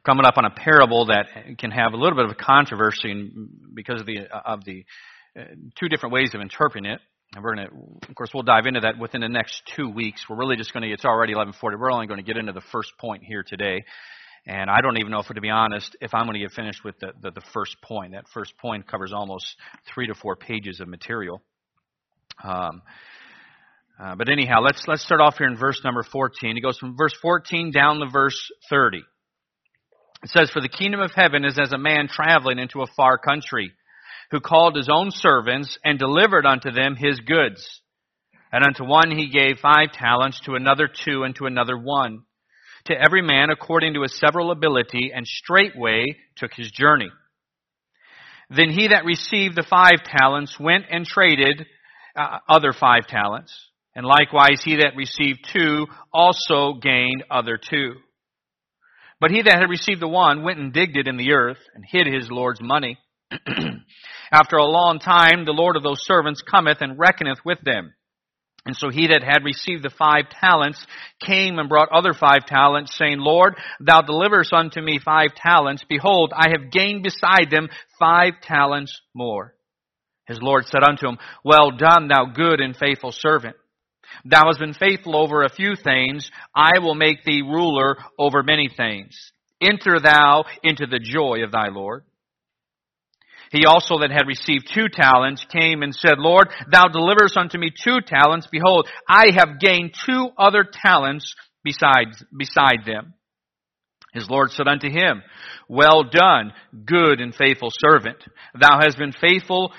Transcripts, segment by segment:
coming up on a parable that can have a little bit of a controversy because of the two different ways of interpreting it. And we're going to, of course, we'll dive into that within the next 2 weeks. We're really just going to, it's already 11:40. We're only going to get into the first point here today. And I don't even know, to be honest, if I'm going to get finished with the first point. That first point covers almost 3 to 4 pages of material. But anyhow, let's start off here in verse number 14. It goes from verse 14 down to verse 30. It says, "For the kingdom of heaven is as a man traveling into a far country, who called his own servants and delivered unto them his goods. And unto one he gave 5 talents, to another 2, and to another 1. To every man according to his several ability, and straightway took his journey. Then he that received the 5 talents went and traded other 5 talents. And likewise he that received 2 also gained other 2. But he that had received the 1 went and digged it in the earth, and hid his Lord's money. After a long time the Lord of those servants cometh and reckoneth with them. And so he that had received the 5 talents came and brought other 5 talents, saying, Lord, thou deliverest unto me 5 talents. Behold, I have gained beside them 5 talents more. His Lord said unto him, Well done, thou good and faithful servant. Thou hast been faithful over a few things. I will make thee ruler over many things. Enter thou into the joy of thy Lord. He also that had received 2 talents came and said, Lord, thou deliverest unto me 2 talents. Behold, I have gained 2 other talents beside them. His Lord said unto him, Well done, good and faithful servant. Thou hast been faithful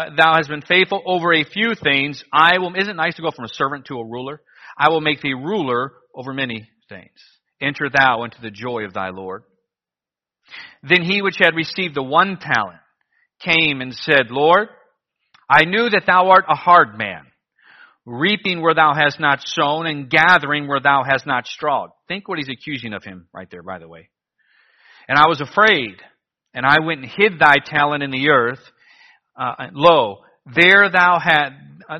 over a few things. Isn't it nice to go from a servant to a ruler? I will make thee ruler over many things. Enter thou into the joy of thy Lord. Then he which had received the 1 talent came and said, Lord, I knew that thou art a hard man, reaping where thou hast not sown, and gathering where thou hast not strawed. Think what he's accusing of him right there, by the way. And I was afraid, and I went and hid thy talent in the earth. Lo, there thou hast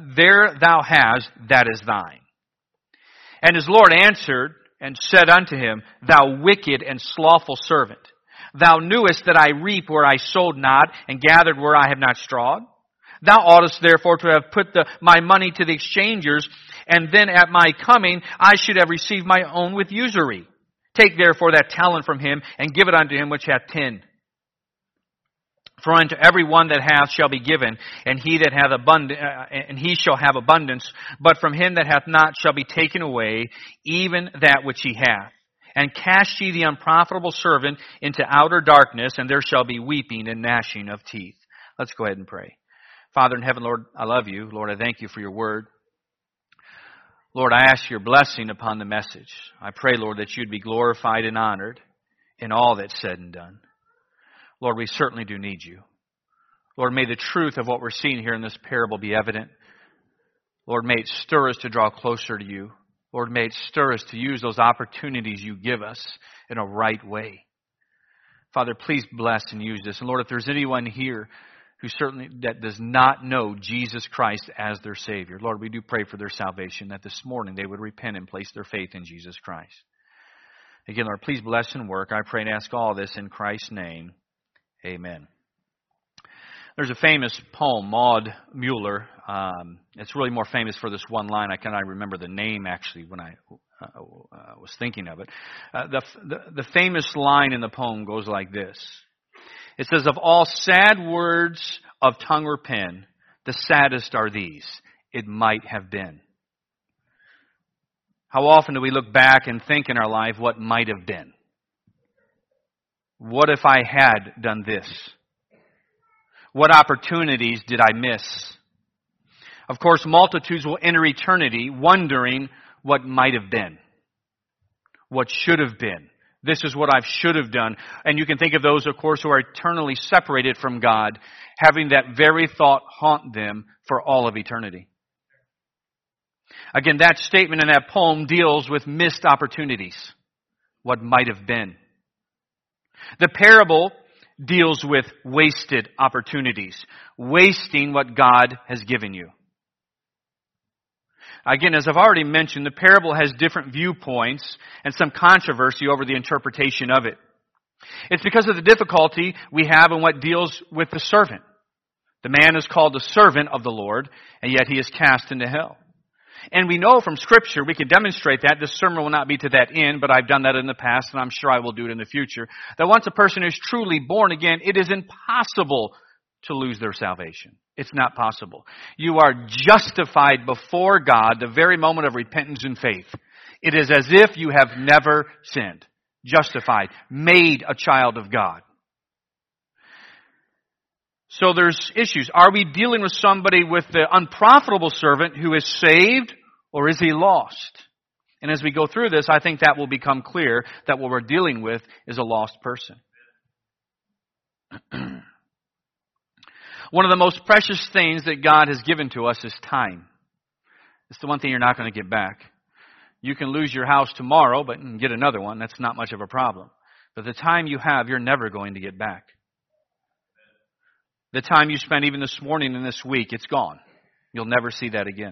that is thine. And his Lord answered and said unto him, Thou wicked and slothful servant, thou knewest that I reap where I sowed not, and gathered where I have not strawed. Thou oughtest therefore to have put my money to the exchangers, and then at my coming I should have received my own with usury. Take therefore that talent from him, and give it unto him which hath 10. For unto every one that hath shall be given, and he shall have abundance. But from him that hath not shall be taken away even that which he hath. And cast ye the unprofitable servant into outer darkness, and there shall be weeping and gnashing of teeth." Let's go ahead and pray. Father in heaven, Lord, I love you. Lord, I thank you for your word. Lord, I ask your blessing upon the message. I pray, Lord, that you'd be glorified and honored in all that's said and done. Lord, we certainly do need you. Lord, may the truth of what we're seeing here in this parable be evident. Lord, may it stir us to draw closer to you. Lord, may it stir us to use those opportunities you give us in a right way. Father, please bless and use this. And Lord, if there's anyone here that does not know Jesus Christ as their Savior, Lord, we do pray for their salvation, that this morning they would repent and place their faith in Jesus Christ. Again, Lord, please bless and work. I pray and ask all this in Christ's name. Amen. There's a famous poem, Maud Muller. It's really more famous for this one line. I cannot remember the name actually when I was thinking of it. The famous line in the poem goes like this. It says, "Of all sad words of tongue or pen, the saddest are these, it might have been." How often do we look back and think in our life what might have been? What if I had done this? What opportunities did I miss? Of course, multitudes will enter eternity wondering what might have been. What should have been. This is what I should have done. And you can think of those, of course, who are eternally separated from God, having that very thought haunt them for all of eternity. Again, that statement in that poem deals with missed opportunities. What might have been. The parable deals with wasted opportunities. Wasting what God has given you. Again, as I've already mentioned, the parable has different viewpoints and some controversy over the interpretation of it. It's because of the difficulty we have in what deals with the servant. The man is called the servant of the Lord, and yet he is cast into hell. And we know from Scripture, we can demonstrate that. This sermon will not be to that end, but I've done that in the past, and I'm sure I will do it in the future. That once a person is truly born again, it is impossible to lose their salvation. It's not possible. You are justified before God the very moment of repentance and faith. It is as if you have never sinned. Justified. Made a child of God. So there's issues. Are we dealing with somebody with the unprofitable servant who is saved, or is he lost? And as we go through this, I think that will become clear that what we're dealing with is a lost person. One of the most precious things that God has given to us is time. It's the one thing you're not going to get back. You can lose your house tomorrow, but get another one. That's not much of a problem. But the time you have, you're never going to get back. The time you spent even this morning and this week, it's gone. You'll never see that again.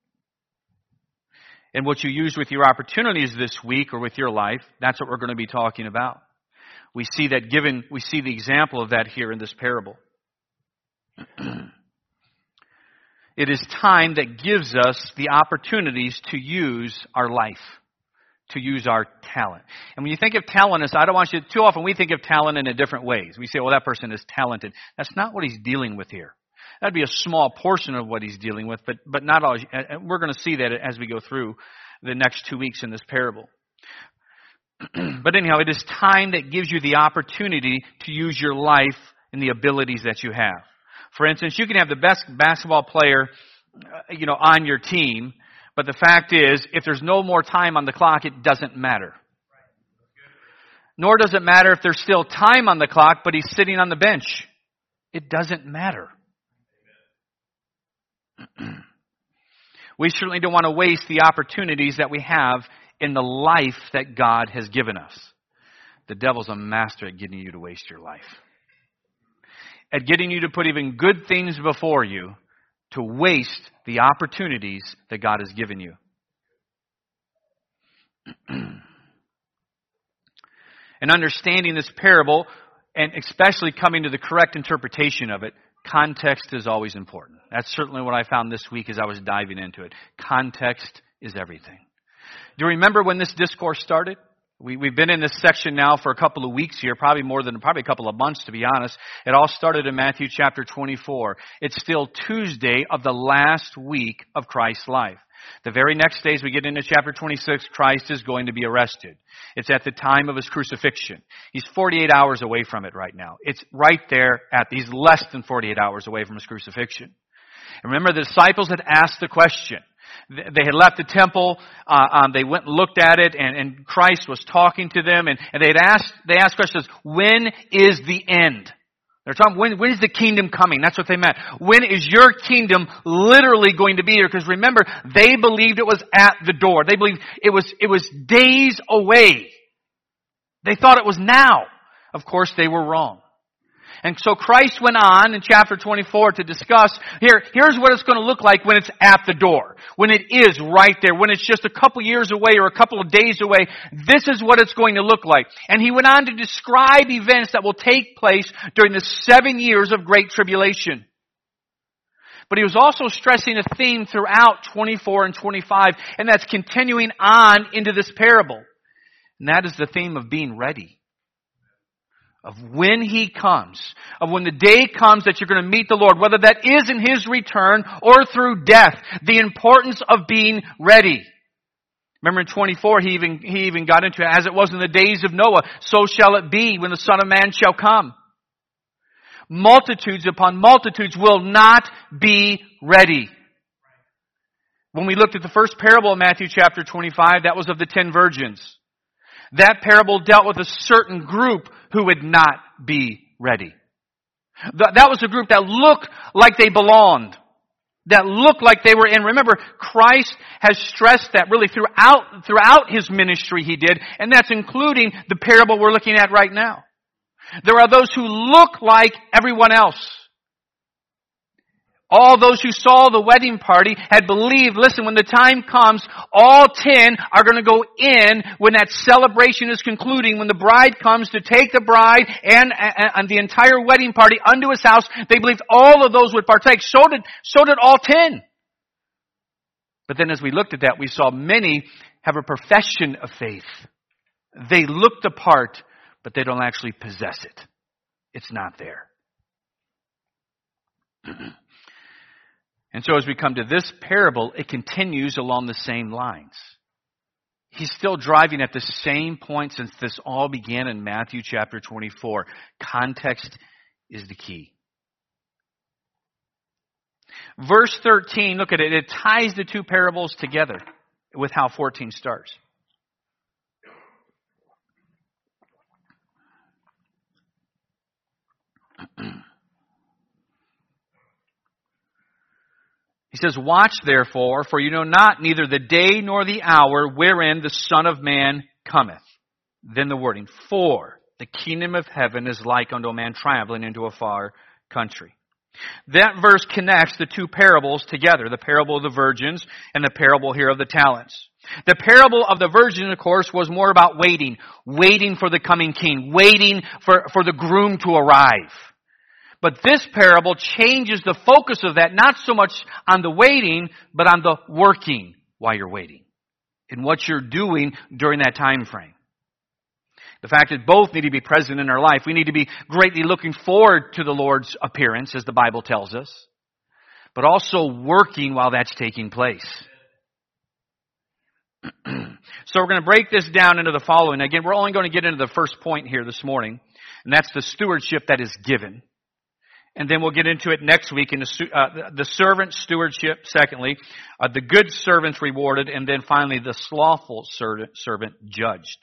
And what you use with your opportunities this week or with your life, that's what we're going to be talking about. We see the example of that here in this parable. It is time that gives us the opportunities to use our life, to use our talent. And when you think of talent, too often we think of talent in a different ways. We say, well, that person is talented. That's not what he's dealing with here. That'd be a small portion of what he's dealing with, but not all. We're going to see that as we go through the next 2 weeks in this parable. But anyhow, it is time that gives you the opportunity to use your life and the abilities that you have. For instance, you can have the best basketball player, on your team, but the fact is, if there's no more time on the clock, it doesn't matter. Nor does it matter if there's still time on the clock, but he's sitting on the bench. It doesn't matter. We certainly don't want to waste the opportunities that we have in the life that God has given us. The devil's a master at getting you to waste your life. At getting you to put even good things before you, to waste the opportunities that God has given you. And understanding this parable, and especially coming to the correct interpretation of it, context is always important. That's certainly what I found this week as I was diving into it. Context is everything. Do you remember when this discourse started? We've been in this section now for a couple of weeks here, probably a couple of months to be honest. It all started in Matthew chapter 24. It's still Tuesday of the last week of Christ's life. The very next day as we get into chapter 26, Christ is going to be arrested. It's at the time of his crucifixion. He's 48 hours away from it right now. It's right there he's less than 48 hours away from his crucifixion. And remember, the disciples had asked the question. They had left the temple, they went and looked at it, and Christ was talking to them, and they asked questions, when is the end? They're talking, when is the kingdom coming? That's what they meant. When is your kingdom literally going to be here? Because remember, they believed it was at the door. They believed it was days away. They thought it was now. Of course, they were wrong. And so Christ went on in chapter 24 to discuss, here's what it's going to look like when it's at the door. When it is right there. When it's just a couple years away or a couple of days away. This is what it's going to look like. And he went on to describe events that will take place during the 7 years of great tribulation. But he was also stressing a theme throughout 24 and 25, and that's continuing on into this parable. And that is the theme of being ready. Of when he comes, of when the day comes that you're going to meet the Lord, whether that is in his return or through death, the importance of being ready. Remember in 24, he even got into it, as it was in the days of Noah, so shall it be when the Son of Man shall come. Multitudes upon multitudes will not be ready. When we looked at the first parable of Matthew chapter 25, that was of the 10 virgins. That parable dealt with a certain group who would not be ready. That was a group that looked like they belonged. That looked like they were in. Remember, Christ has stressed that really throughout his ministry he did, and that's including the parable we're looking at right now. There are those who look like everyone else. All those who saw the wedding party had believed, listen, when the time comes, all 10 are going to go in when that celebration is concluding, when the bride comes to take the bride and the entire wedding party unto his house. They believed all of those would partake. So did all 10. But then as we looked at that, we saw many have a profession of faith. They look the part, but they don't actually possess it. It's not there. And so as we come to this parable, it continues along the same lines. He's still driving at the same point since this all began in Matthew chapter 24. Context is the key. Verse 13, look at it. It ties the two parables together with how 14 starts. He says, "Watch therefore, for you know not neither the day nor the hour wherein the Son of Man cometh." Then the wording, "For the kingdom of heaven is like unto a man traveling into a far country." That verse connects the two parables together, the parable of the virgins and the parable here of the talents. The parable of the virgin, of course, was more about waiting for the coming king, waiting for the groom to arrive. But this parable changes the focus of that, not so much on the waiting, but on the working while you're waiting, and what you're doing during that time frame. The fact that both need to be present in our life. We need to be greatly looking forward to the Lord's appearance, as the Bible tells us, but also working while that's taking place. So we're going to break this down into the following. Again, we're only going to get into the first point here this morning, and that's the stewardship that is given. And then we'll get into it next week in the servant stewardship, secondly, the good servants rewarded, and then finally the slothful servant judged.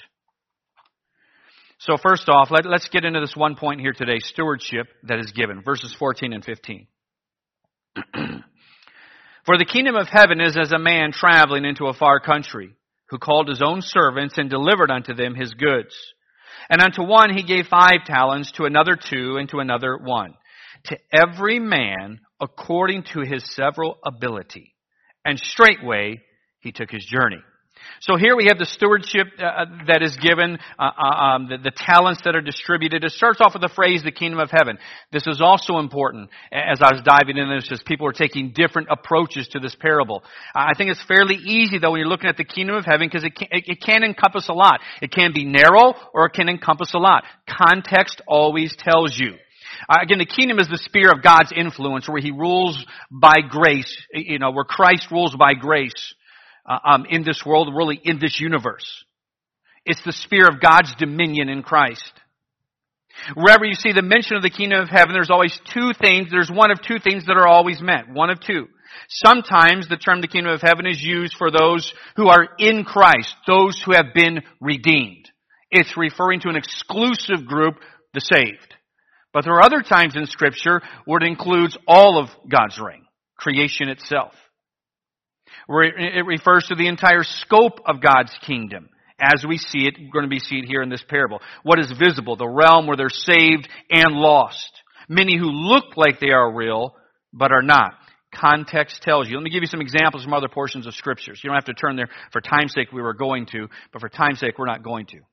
So first off, let's get into this one point here today, stewardship that is given, verses 14 and 15. "For the kingdom of heaven is as a man traveling into a far country, who called his own servants and delivered unto them his goods. And unto one he gave 5 talents, to another 2, and to another 1. To every man according to his several ability. And straightway he took his journey." So here we have the stewardship that is given, the talents that are distributed. It starts off with the phrase, the kingdom of heaven. This is also important. As I was diving into this, as people are taking different approaches to this parable. I think it's fairly easy, though, when you're looking at the kingdom of heaven, because it can encompass a lot. It can be narrow, or it can encompass a lot. Context always tells you. Again, the kingdom is the sphere of God's influence, where He rules by grace, where Christ rules by grace in this world, really in this universe. It's the sphere of God's dominion in Christ. Wherever you see the mention of the kingdom of heaven, there's always 2 things. There's one of 2 things that are always meant. One of 2. Sometimes the term the kingdom of heaven is used for those who are in Christ, those who have been redeemed. It's referring to an exclusive group, the saved. But there are other times in Scripture where it includes all of God's reign, creation itself. Where it refers to the entire scope of God's kingdom. As we see it, we're going to be seeing here in this parable. What is visible? The realm where they're saved and lost. Many who look like they are real, but are not. Context tells you. Let me give you some examples from other portions of Scriptures. You don't have to turn there. For time's sake, we were going to, but for time's sake, we're not going to.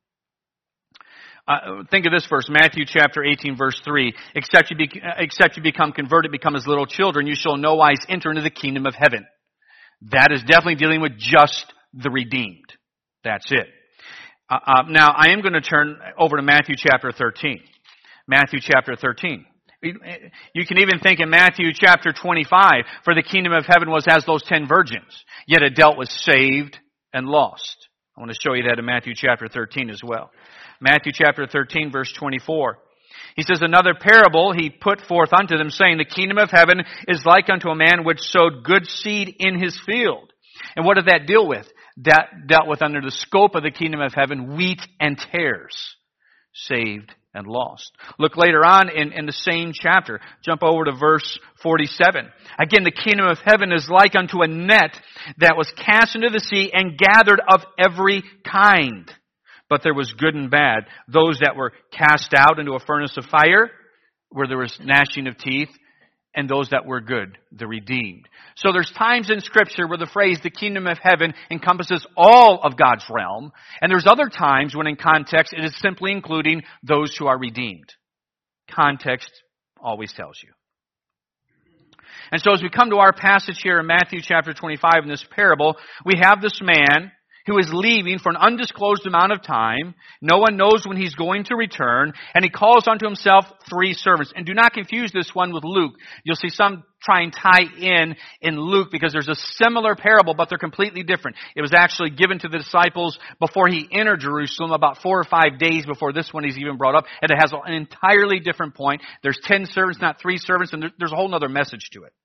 Think of this verse, Matthew chapter 18, verse 3. Except you become converted, become as little children, you shall no wise enter into the kingdom of heaven. That is definitely dealing with just the redeemed. That's it. Now, I am going to turn over to Matthew chapter 13. Matthew chapter 13. You can even think in Matthew chapter 25, for the kingdom of heaven was as those 10 virgins, yet it dealt with saved and lost. I want to show you that in Matthew chapter 13 as well. Matthew chapter 13, verse 24. He says, another parable he put forth unto them, saying, the kingdom of heaven is like unto a man which sowed good seed in his field. And what did that deal with? That dealt with, under the scope of the kingdom of heaven, wheat and tares, saved and lost. Look later on in the same chapter. Jump over to verse 47. Again, the kingdom of heaven is like unto a net that was cast into the sea and gathered of every kind. But there was good and bad. Those that were cast out into a furnace of fire, where there was gnashing of teeth, and those that were good, the redeemed. So there's times in Scripture where the phrase the kingdom of heaven encompasses all of God's realm, and there's other times when in context it is simply including those who are redeemed. Context always tells you. And so as we come to our passage here in Matthew chapter 25 in this parable, we have this man who is leaving for an undisclosed amount of time. No one knows when he's going to return, and he calls unto himself 3 servants. And do not confuse this one with Luke. You'll see some try and tie in Luke because there's a similar parable, but they're completely different. It was actually given to the disciples before he entered Jerusalem, about 4 or 5 days before this one is even brought up, and it has an entirely different point. There's 10 servants, not 3 servants, and there's a whole other message to it.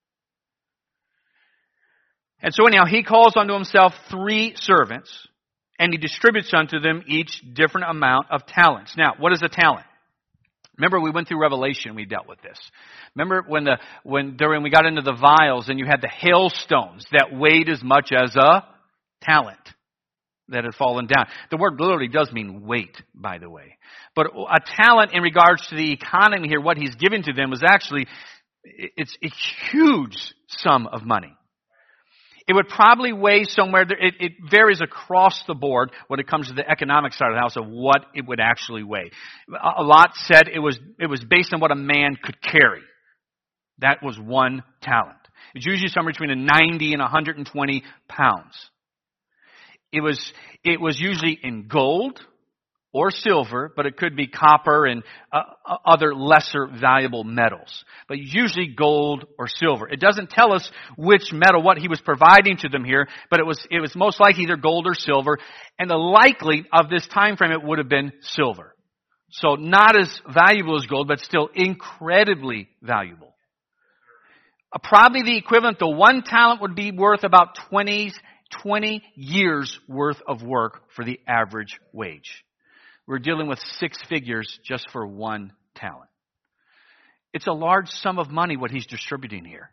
And so anyhow, he calls unto himself 3 servants, and he distributes unto them each different amount of talents. Now, what is a talent? Remember, we went through Revelation, we dealt with this. Remember when we got into the vials and you had the hailstones that weighed as much as a talent that had fallen down. The word literally does mean weight, by the way. But a talent in regards to the economy here, what he's given to them was actually, it's a huge sum of money. It would probably weigh somewhere, it varies across the board when it comes to the economic side of the house of what it would actually weigh. A lot said it was based on what a man could carry. That was 1 talent. It's usually somewhere between 90 and 120 pounds. It was usually in gold or silver, but it could be copper and other lesser valuable metals. But usually gold or silver. It doesn't tell us which metal, what he was providing to them here, but it was most likely either gold or silver, and the likely of this time frame it would have been silver. So not as valuable as gold, but still incredibly valuable. Probably the equivalent to 1 talent would be worth about 20 years worth of work for the average wage. We're dealing with 6 figures just for 1 talent. It's a large sum of money what he's distributing here.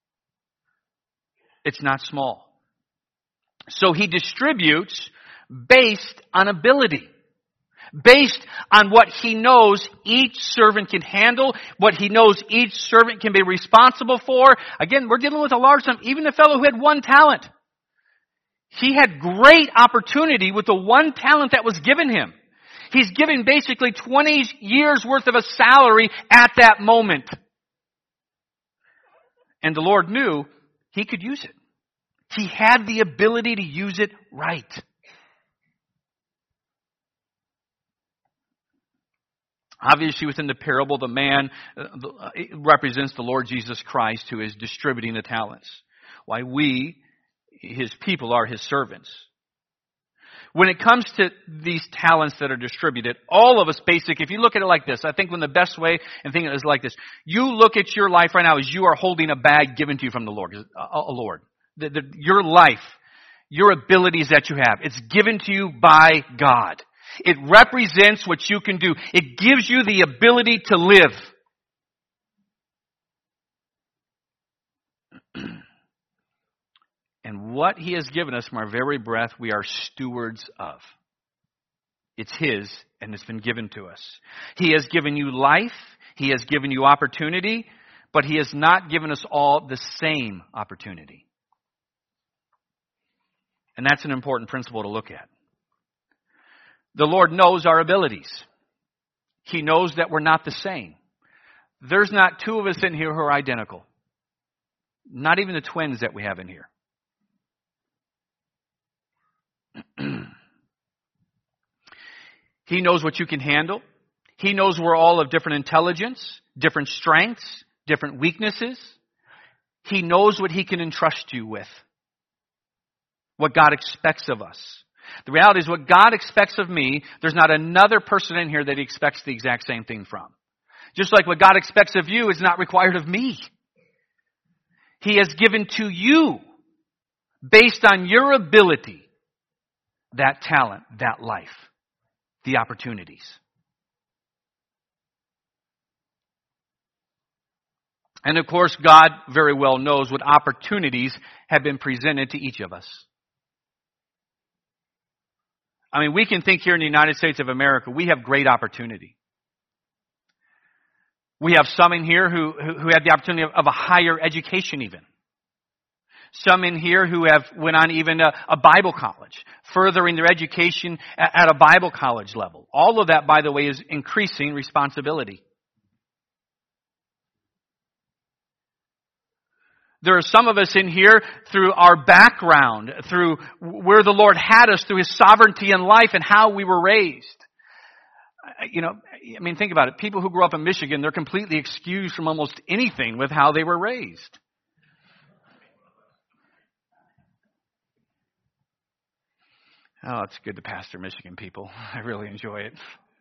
It's not small. So he distributes based on ability. Based on what he knows each servant can handle, what he knows each servant can be responsible for. Again, we're dealing with a large sum. Even the fellow who had 1 talent. He had great opportunity with the 1 talent that was given him. He's given basically 20 years worth of a salary at that moment. And the Lord knew he could use it. He had the ability to use it right. Obviously, within the parable, the man represents the Lord Jesus Christ who is distributing the talents. Why we, his people, are his servants. When it comes to these talents that are distributed, all of us if you look at it like this, I think the best way and think is like this. You look at your life right now as you are holding a bag given to you from the Lord. Your life, your abilities that you have, it's given to you by God. It represents what you can do. It gives you the ability to live. And what he has given us from our very breath, we are stewards of. It's his, and it's been given to us. He has given you life. He has given you opportunity, but he has not given us all the same opportunity. And that's an important principle to look at. The Lord knows our abilities. He knows that we're not the same. There's not 2 of us in here who are identical. Not even the twins that we have in here. He knows what you can handle. He knows we're all of different intelligence, different strengths, different weaknesses. He knows what he can entrust you with. What God expects of us. The reality is what God expects of me, there's not another person in here that he expects the exact same thing from. Just like what God expects of you is not required of me. He has given to you, based on your ability, that talent, that life, the opportunities. And of course, God very well knows what opportunities have been presented to each of us. I mean, we can think here in the United States of America, we have great opportunity. We have some in here who had the opportunity of a higher education even. Some in here who have went on even a Bible college, furthering their education at a Bible college level. All of that, by the way, is increasing responsibility. There are some of us in here through our background, through where the Lord had us, through His sovereignty in life and how we were raised. You know, I mean, think about it. People who grew up in Michigan, they're completely excused from almost anything with how they were raised. Oh, it's good to pastor Michigan people. I really enjoy it.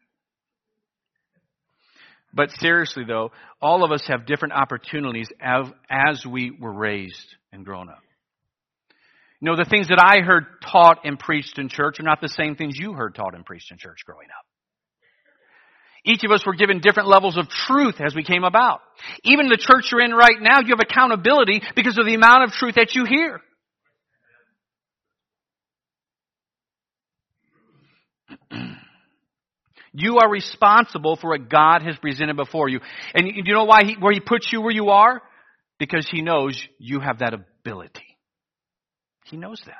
But seriously, though, all of us have different opportunities as we were raised and grown up. You know, the things that I heard taught and preached in church are not the same things you heard taught and preached in church growing up. Each of us were given different levels of truth as we came about. Even the church you're in right now, you have accountability because of the amount of truth that you hear. You are responsible for what God has presented before you. And you know why where He puts you where you are? Because He knows you have that ability. He knows that.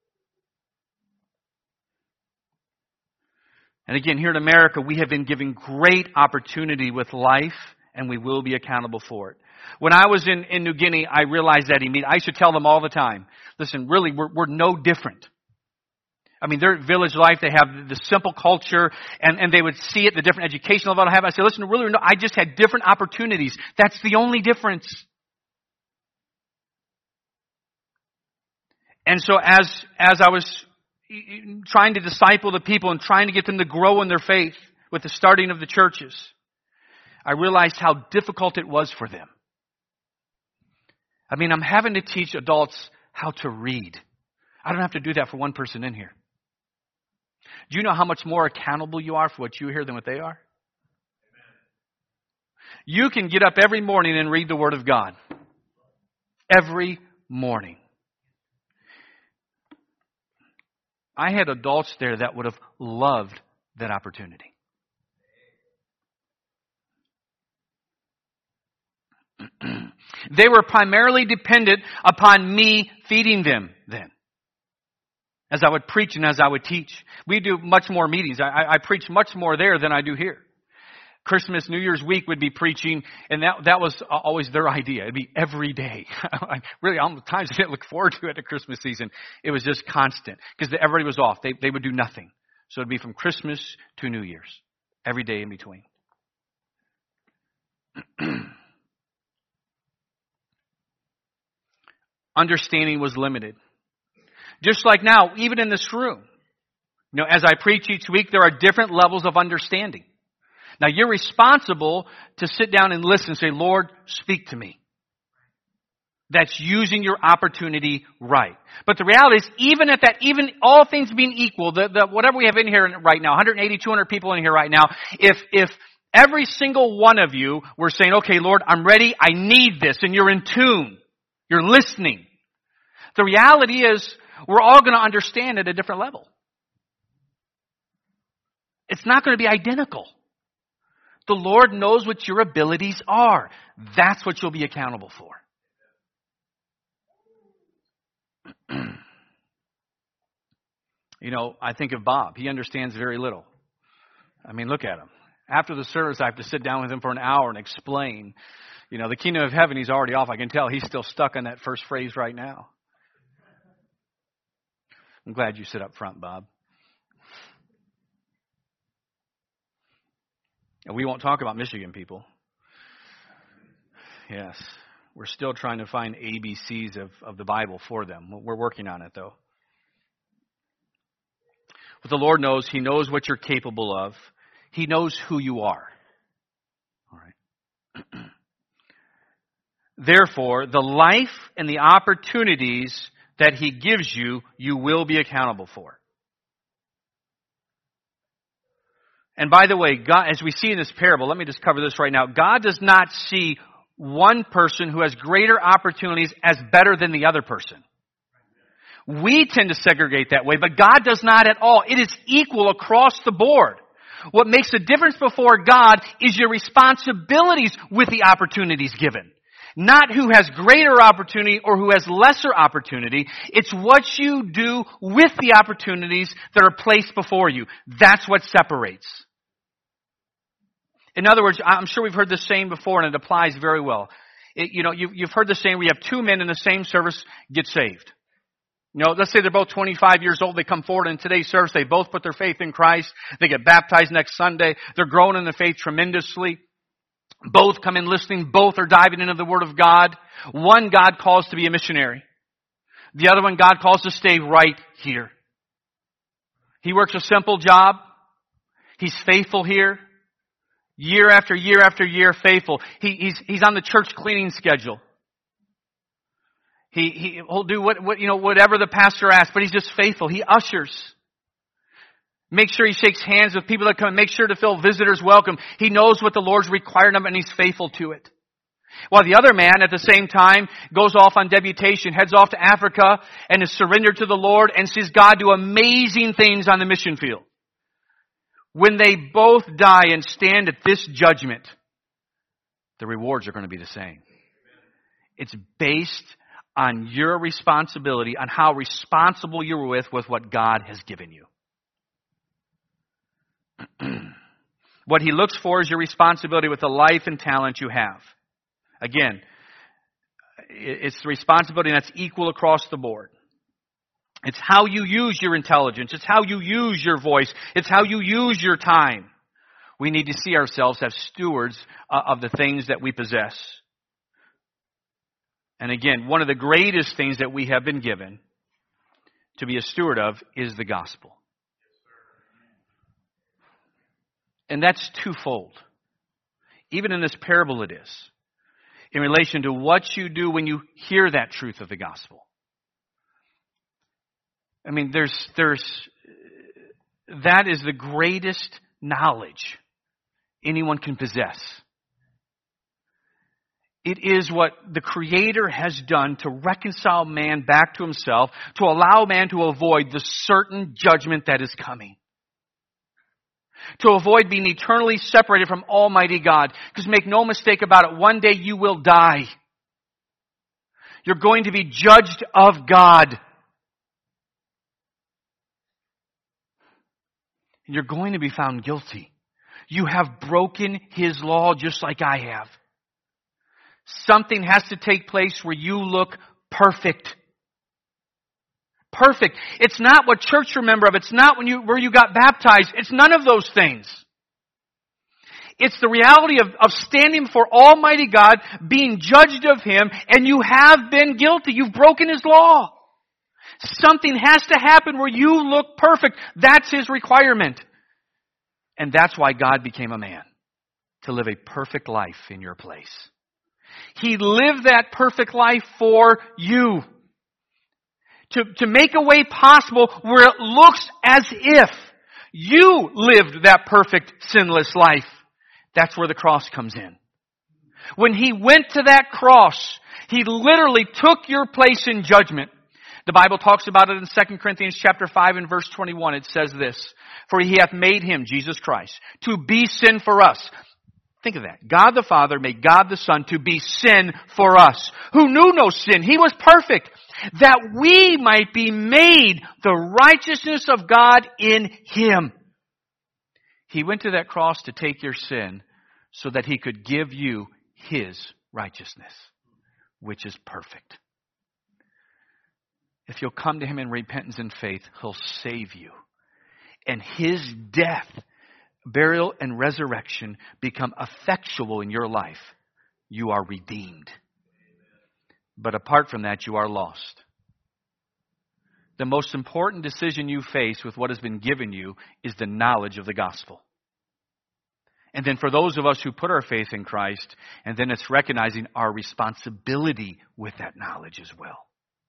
And again, here in America, we have been given great opportunity with life, and we will be accountable for it. When I was in New Guinea, I realized that immediately. I used to tell them all the time, listen, really, we're no different. I mean, they're village life. They have the simple culture, and they would see it, the different educational level I have. I said, listen, really, no, I just had different opportunities. That's the only difference. And so as I was trying to disciple the people and trying to get them to grow in their faith with the starting of the churches, I realized how difficult it was for them. I mean, I'm having to teach adults how to read. I don't have to do that for one person in here. Do you know how much more accountable you are for what you hear than what they are? You can get up every morning and read the Word of God. Every morning. I had adults there that would have loved that opportunity. They were primarily dependent upon me feeding them then. As I would preach and as I would teach. We do much more meetings. I preach much more there than I do here. Christmas, New Year's week would be preaching, and that was always their idea. It'd be every day. Really, all the times I didn't look forward to it at Christmas season. It was just constant because everybody was off. They would do nothing. So it'd be from Christmas to New Year's. Every day in between. Understanding was limited. Just like now, even in this room. You know, as I preach each week, there are different levels of understanding. Now, you're responsible to sit down and listen and say, Lord, speak to me. That's using your opportunity right. But the reality is, even at that, even all things being equal, the whatever we have in here right now, 180, 200 people in here right now, if every single one of you were saying, okay, Lord, I'm ready, I need this, and you're in tune, you're listening. The reality is, we're all going to understand at a different level. It's not going to be identical. The Lord knows what your abilities are. That's what you'll be accountable for. You know, I think of Bob. He understands very little. I mean, look at him. After the service, I have to sit down with him for an hour and explain. You know, the kingdom of heaven, he's already off. I can tell he's still stuck on that first phrase right now. I'm glad you sit up front, Bob. And we won't talk about Michigan people. Yes. We're still trying to find ABCs of the Bible for them. We're working on it, though. What the Lord knows, He knows what you're capable of. He knows who you are. All right. Therefore, the life and the opportunities that He gives you, you will be accountable for. And by the way, God, as we see in this parable, let me just cover this right now. God does not see one person who has greater opportunities as better than the other person. We tend to segregate that way, but God does not at all. It is equal across the board. What makes a difference before God is your responsibilities with the opportunities given. Not who has greater opportunity or who has lesser opportunity. It's what you do with the opportunities that are placed before you. That's what separates. In other words, I'm sure we've heard this saying before, and it applies very well. You've heard the saying, we have two men in the same service get saved. Let's say they're both 25 years old. They come forward in today's service. They both put their faith in Christ. They get baptized next Sunday. They're growing in the faith tremendously. Both come in listening. Both are diving into the Word of God. One God calls to be a missionary. The other one God calls to stay right here. He works a simple job. He's faithful here. Year after year after year, faithful. He's on the church cleaning schedule. He'll do whatever the pastor asks, but he's just faithful. He ushers. Make sure he shakes hands with people that come. Make sure to feel visitors welcome. He knows what the Lord's requiring of him, and he's faithful to it. While the other man, at the same time, goes off on deputation, heads off to Africa, and is surrendered to the Lord, and sees God do amazing things on the mission field. When they both die and stand at this judgment, the rewards are going to be the same. It's based on your responsibility, on how responsible you were with what God has given you. What He looks for is your responsibility with the life and talent you have. Again, it's the responsibility that's equal across the board. It's how you use your intelligence. It's how you use your voice. It's how you use your time. We need to see ourselves as stewards of the things that we possess. And again, one of the greatest things that we have been given to be a steward of is the gospel. And that's twofold. Even in this parable it is. In relation to what you do when you hear that truth of the gospel. I mean, that is the greatest knowledge anyone can possess. It is what the Creator has done to reconcile man back to Himself, to allow man to avoid the certain judgment that is coming. To avoid being eternally separated from Almighty God. Because make no mistake about it, one day you will die. You're going to be judged of God. And you're going to be found guilty. You have broken His law just like I have. Something has to take place where you look perfect. Perfect. It's not what church you remember of. It's not where you got baptized. It's none of those things. It's the reality of standing before Almighty God, being judged of Him, and you have been guilty. You've broken His law. Something has to happen where you look perfect. That's His requirement. And that's why God became a man. To live a perfect life in your place. He lived that perfect life for you. To make a way possible where it looks as if you lived that perfect, sinless life. That's where the cross comes in. When He went to that cross, He literally took your place in judgment. The Bible talks about it in 2 Corinthians chapter 5 and verse 21. It says this, "For He hath made Him," Jesus Christ, "to be sin for us." Think of that. God the Father made God the Son to be sin for us, who knew no sin. He was perfect, that we might be made the righteousness of God in Him. He went to that cross to take your sin so that He could give you His righteousness, which is perfect. If you'll come to Him in repentance and faith, He'll save you. And His death, burial, and resurrection become effectual in your life. You are redeemed. But apart from that, you are lost. The most important decision you face with what has been given you is the knowledge of the gospel. And then for those of us who put our faith in Christ, and then it's recognizing our responsibility with that knowledge as well.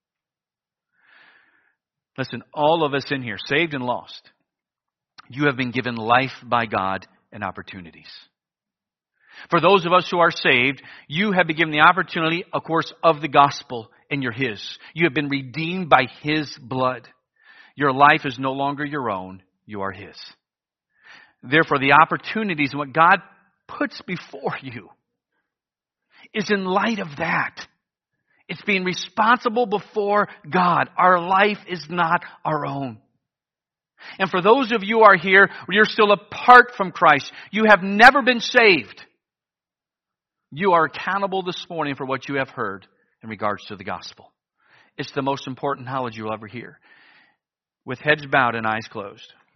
Listen, all of us in here, saved and lost, you have been given life by God and opportunities. For those of us who are saved, you have been given the opportunity, of course, of the gospel, and you're His. You have been redeemed by His blood. Your life is no longer your own. You are His. Therefore, the opportunities and what God puts before you is in light of that. It's being responsible before God. Our life is not our own. And for those of you who are here, you're still apart from Christ. You have never been saved. You are accountable this morning for what you have heard in regards to the gospel. It's the most important knowledge you'll ever hear. With heads bowed and eyes closed.